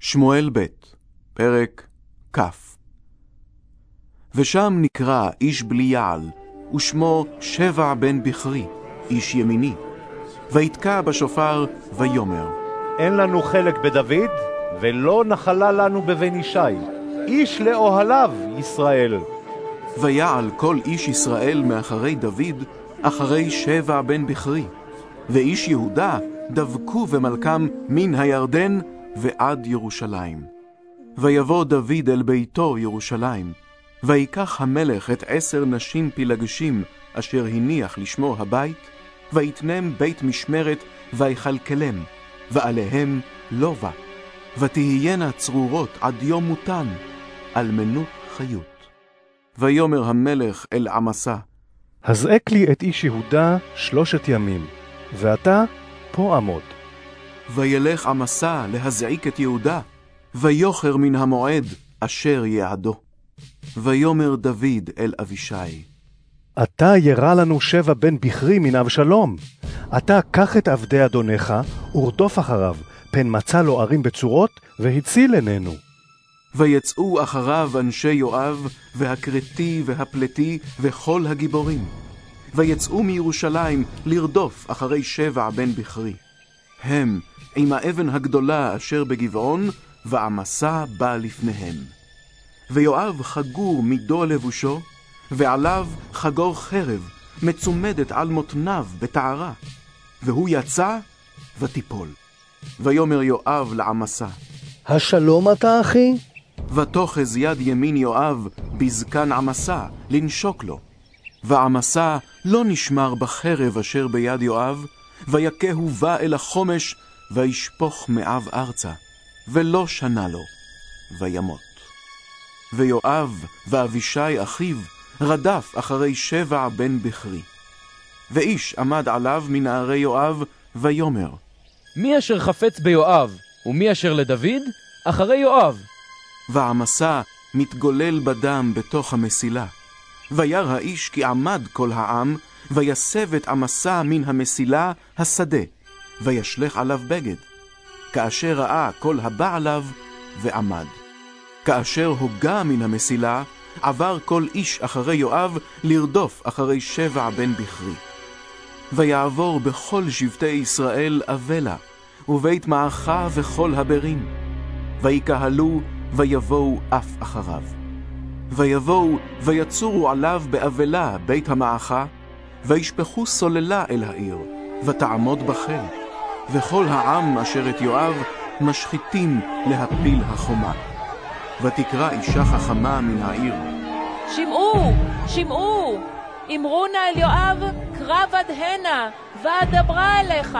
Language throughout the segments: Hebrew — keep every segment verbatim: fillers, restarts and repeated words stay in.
שמואל ב' פרק כ'. ושם נקרא איש בליעל, ושמו שבע בן בכרי, איש ימיני. ויתקע בשופר ויאמר, אין לנו חלק בדוד, ולא נחלה לנו בבן ישי, איש לאוהליו ישראל. ויעל כל איש ישראל מאחרי דוד, אחרי שבע בן בכרי. ואיש יהודה דבקו במלכם מן הירדן ועד ירושלים. ויבוא דוד אל ביתו ירושלים, ויקח המלך את עשר נשים פילגשים אשר הניח לשמו הבית, ויתנם בית משמרת ויכלכלם, ועליהם לובה, ותהיינה צרורות עד יום מותן, על מנות חיות. ויאמר המלך אל עמסה, הזעק לי את איש יהודה שלושת ימים, ואתה פה עמוד. וילך עמסה להזעיק את יהודה, ויוחר מן המועד אשר יעדו. ויאמר דוד אל אבישי, אתה ירא לנו שבע בן בכרי מן אבשלום. אתה קח את עבדי אדונך ורדוף אחריו, פן מצא לו ערים בצורות והציל עינינו. ויצאו אחריו אנשי יואב והקרתי והפלתי וכל הגיבורים. ויצאו מירושלים לרדוף אחרי שבע בן בכרי. הם עם האבן הגדולה אשר בגבעון, ועמסה בא לפניהם. ויואב חגור מידו לבושו, ועליו חגור חרב, מצומדת על מותניו בתערה. והוא יצא ותיפול. ויאמר יואב לעמסה, השלום אתה אחי? ותוחז יד ימין יואב בזקן עמסה לנשוק לו. ועמסה לא נשמר בחרב אשר ביד יואב, ויקהו בא אל החומש, וישפוך מאב ארצה, ולא שנה לו, וימות. ויואב ואבישי אחיו רדף אחרי שבע בן בכרי. ואיש עמד עליו מנערי יואב, ויאמר, מי אשר חפץ ביואב, ומי אשר לדוד? אחרי יואב. ועמסה מתגולל בדם בתוך המסילה. וירא האיש כי עמד כל העם, ויסב את עמסה מן המסילה השדה, וישלך עליו בגד. כאשר ראה כל הבא עליו, ועמד. כאשר הוגה מן המסילה, עבר כל איש אחרי יואב לרדוף אחרי שבע בן בכרי. ויעבור בכל שבטי ישראל אבלה, ובית מעכה וכל הברים. ויקהלו ויבואו אף אחריו. ויבואו ויצורו עליו באבלה בית המעכה, וישפכו סוללה אל העיר, ותעמוד בחיל. וכל העם אשר את יואב משחיתים להפיל החומה. ותקרא אישה חכמה מן העיר, שמעו, שמעו, אמרו נא אל יואב, קרב עד הנה, ואדברה אליך.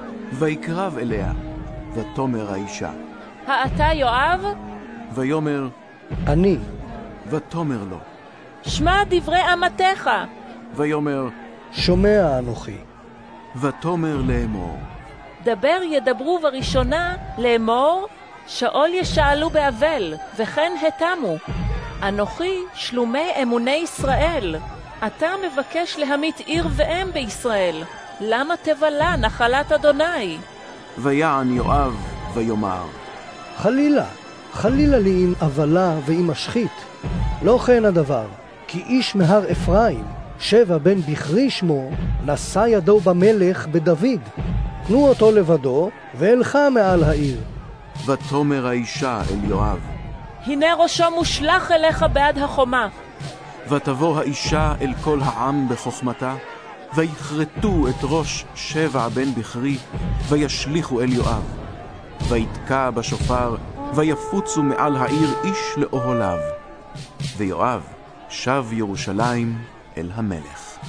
ויקרב אליה, ותאמר האישה, האתה יואב? ויאמר, אני. ותאמר לו, שמע דברי אמתך. ויאמר, שומע אנוכי. ותאמר לאמור, דבר ידברו בראשונה לאמור, שאול ישאלו באבל, וכן התמו. אנוכי שלומי אמוני ישראל. אתה מבקש להמית עיר ואם בישראל. למה תבלה נחלת אדוני? ויען יואב ויאמר, חלילה, חלילה לי עם אבלה ועם משחית. לא כן הדבר, כי איש מהר אפרים, שבע בן בכרי שמו, נשא ידו במלך בדוד. תנו אותו לבדו, ואלך מעל העיר. ותאמר האישה אל יואב, הנה ראשו מושלך אליך בעד החומה. ותבוא האישה אל כל העם בחוכמתה, ויכרתו את ראש שבע בן בכרי, וישליכו אל יואב. ויתקע בשופר, ויפוצו מעל העיר איש לאוהליו. ויואב שב ירושלים אל המלך.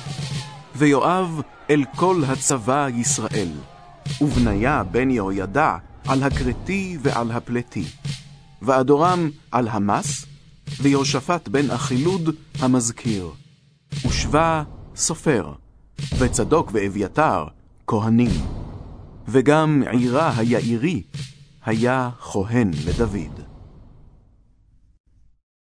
ויואב אל כל הצבא ישראל, ובניה בן יהוידע על הקרתי ועל הפלתי, ואדורם על המס, ויהושפט בן אחילוד המזכיר, ושבא סופר, וצדוק ואביתר כהנים, וגם עירה היעירי היה כהן לדוד.